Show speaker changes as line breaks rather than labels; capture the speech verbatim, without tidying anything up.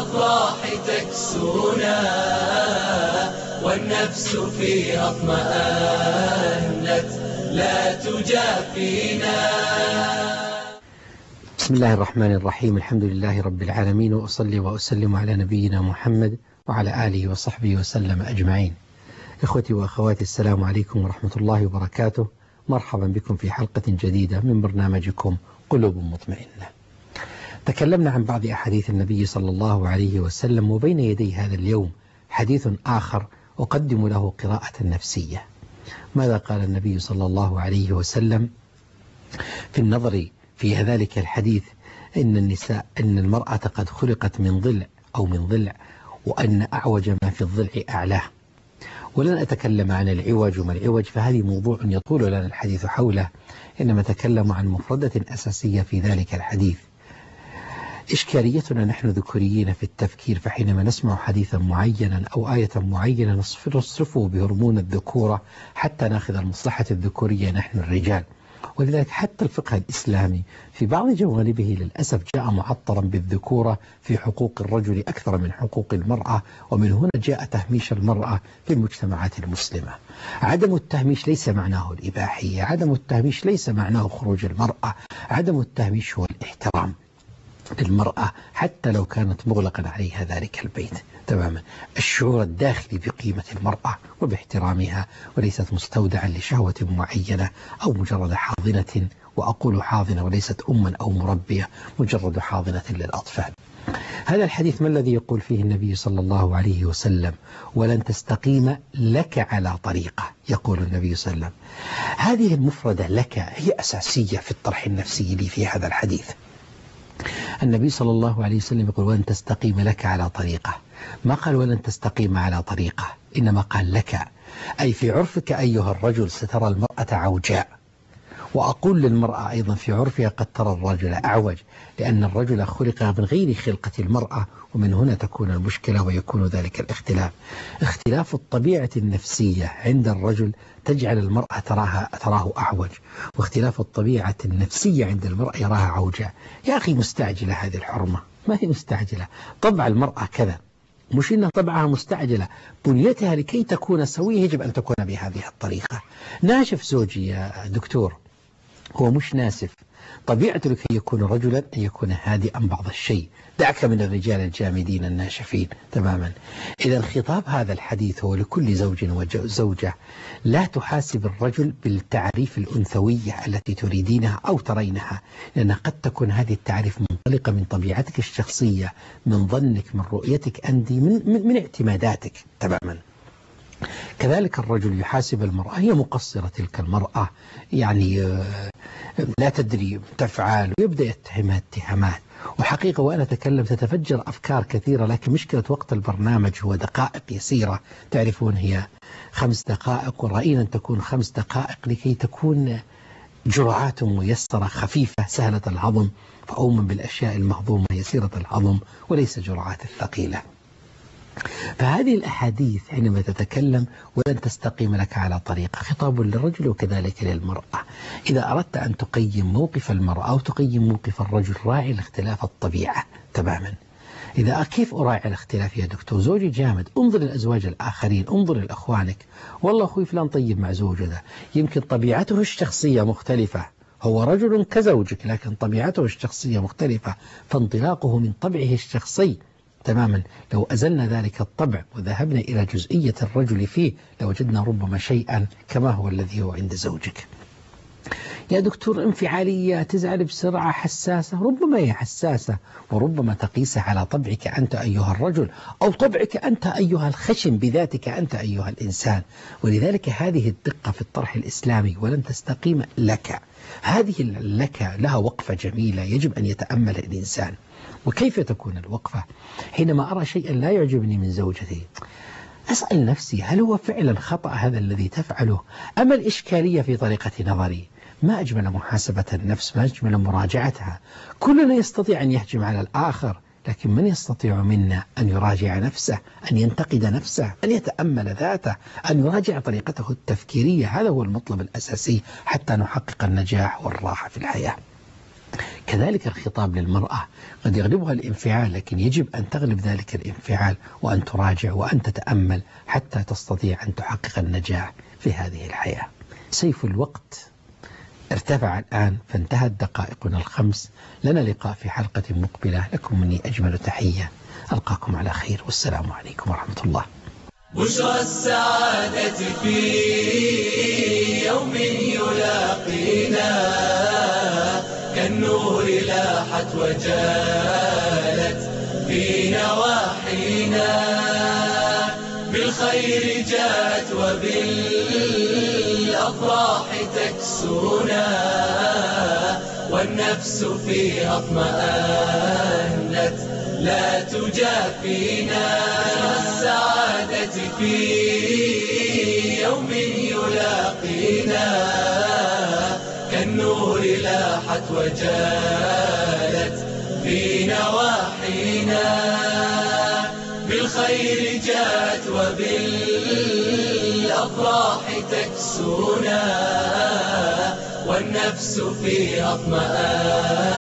الأفراح تكسونا والنفس فيها اطمأنت لا تجافينا.
بسم الله الرحمن الرحيم. الحمد لله رب العالمين، وأصلي وأسلم على نبينا محمد وعلى آله وصحبه وسلم أجمعين. إخوتي وأخواتي، السلام عليكم ورحمة الله وبركاته. مرحبا بكم في حلقة جديدة من برنامجكم قلوب مطمئنة. تكلمنا عن بعض أحاديث النبي صلى الله عليه وسلم، وبين يدي هذا اليوم حديث آخر أقدم له قراءة نفسية. ماذا قال النبي صلى الله عليه وسلم في النظر في ذلك الحديث؟ إن النساء إن المرأة قد خلقت من ضلع أو من ضلع، وأن أعوج ما في الضلع أعلاه. ولن أتكلم عن العوج وما العوج، فهذه موضوع يطول لنا الحديث حوله، إنما أتكلم عن مفردة أساسية في ذلك الحديث. إشكاليتنا نحن ذكوريين في التفكير، فحينما نسمع حديثا معينا أو آية معينة نصرفه بهرمون الذكورة حتى ناخذ المصلحة الذكورية نحن الرجال. ولذلك حتى الفقه الإسلامي في بعض جوانبه للأسف جاء معطرا بالذكورة في حقوق الرجل أكثر من حقوق المرأة، ومن هنا جاء تهميش المرأة في المجتمعات المسلمة. عدم التهميش ليس معناه الإباحية، عدم التهميش ليس معناه خروج المرأة، عدم التهميش هو الاحترام للمرأة حتى لو كانت مغلقا عليها ذلك البيت تماما. الشعور الداخلي بقيمة المرأة وباحترامها، وليست مستودعا لشهوة معينة أو مجرد حاضنة، وأقول حاضنة وليست أما أو مربية، مجرد حاضنة للأطفال. هذا الحديث ما الذي يقول فيه النبي صلى الله عليه وسلم؟ ولن تستقيم لك على طريقة. يقول النبي صلى الله عليه وسلم هذه المفردة لك هي أساسية في الطرح النفسي لي في هذا الحديث. النبي صلى الله عليه وسلم يقول ولن تستقيم لك على طريقة، ما قال ولن تستقيم على طريقة، إنما قال لك، أي في عرفك أيها الرجل سترى المرأة عوجاء. وأقول للمرأة أيضا في عرفها قد ترى الرجل أعوج، لأن الرجل خلق من غير خلقة المرأة، ومن هنا تكون المشكلة ويكون ذلك الاختلاف. اختلاف الطبيعة النفسية عند الرجل تجعل المرأة تراها تراه أعوج، واختلاف الطبيعة النفسية عند المرأة يراها عوجاء. يا أخي مستعجلة هذه الحرمة، ما هي مستعجلة، طبع المرأة كذا، مش إن طبعها مستعجلة، بنيتها لكي تكون سوية يجب أن تكون بهذه الطريقة. ناشف زوجي يا دكتور، هو مش ناسف، طبيعته لكي يكون رجلا أن يكون هادئا بعض الشيء، دعك من الرجال الجامدين الناشفين تماما. إذا الخطاب هذا الحديث هو لكل زوج وزوجة، لا تحاسب الرجل بالتعريف الأنثوية التي تريدينها أو ترينها، لأن قد تكون هذه التعريف منطلقة من طبيعتك الشخصية، من ظنك، من رؤيتك أنت، من, من, من اعتماداتك تماما. كذلك الرجل يحاسب المرأة، هي مقصرة تلك المرأة، يعني لا تدري تفعل، ويبدأ يتهمها اتهامات. وحقيقة وأنا أتكلم تتفجر أفكار كثيرة، لكن مشكلة وقت البرنامج هو دقائق يسيرة، تعرفون هي خمس دقائق، ورأينا أن تكون خمس دقائق لكي تكون جرعات ميسرة خفيفة سهلة الهضم، فأؤمن بالأشياء المهضومة يسيرة الهضم وليس جرعات الثقيلة. فهذه الأحاديث حينما تتكلم ولن تستقيم لك على طريقة، خطاب للرجل وكذلك للمرأة. إذا أردت أن تقيم موقف المرأة أو تقيم موقف الرجل، راعي الاختلاف الطبيعة تماما. إذا كيف أراعي الاختلاف يا دكتور؟ زوجي جامد، انظر للأزواج الآخرين، انظر لأخوانك، والله أخوي فلان طيب مع زوجته، يمكن طبيعته الشخصية مختلفة، هو رجل كزوجك لكن طبيعته الشخصية مختلفة، فانطلاقه من طبعه الشخصي تماما. لو أزلنا ذلك الطبع وذهبنا إلى جزئية الرجل فيه لوجدنا ربما شيئا كما هو الذي هو عند زوجك. يا دكتور انفعالية، تزعل بسرعة، حساسة، ربما هي حساسة، وربما تقيسها على طبعك أنت أيها الرجل، أو طبعك أنت أيها الخشن بذاتك أنت أيها الإنسان. ولذلك هذه الدقة في الطرح الإسلامي، ولن تستقيم لك، هذه لك لها وقفة جميلة يجب أن يتأمل الإنسان. وكيف تكون الوقفة؟ حينما أرى شيئا لا يعجبني من زوجتي أسأل نفسي هل هو فعلا خطأ هذا الذي تفعله، أما الإشكالية في طريقة نظري؟ ما أجمل محاسبة النفس، ما أجمل مراجعتها. كلنا يستطيع أن يهجم على الآخر، لكن من يستطيع منا أن يراجع نفسه، أن ينتقد نفسه، أن يتأمل ذاته، أن يراجع طريقته التفكيرية؟ هذا هو المطلب الأساسي حتى نحقق النجاح والراحة في الحياة. كذلك الخطاب للمرأة قد يغلبها الانفعال، لكن يجب أن تغلب ذلك الانفعال وأن تراجع وأن تتأمل حتى تستطيع أن تحقق النجاح في هذه الحياة. سيف الوقت ارتفع الآن فانتهت دقائقنا الخمس. لنا لقاء في حلقة مقبلة. لكم مني أجمل تحية، ألقاكم على خير والسلام عليكم ورحمة الله.
بشرى السعادة في يوم يلاقينا كالنور لاحت وجالت في نواحينا، بالخير جاءت وبالأفراح تكسونا، والنفس فيها اطمأنت لا تجافينا. السعادة في يوم يلاقينا كالنور لاحت وجالت في نواحينا، بالخير جاءت وبالأفراح تكسونا، والنفس فيها اطمأنت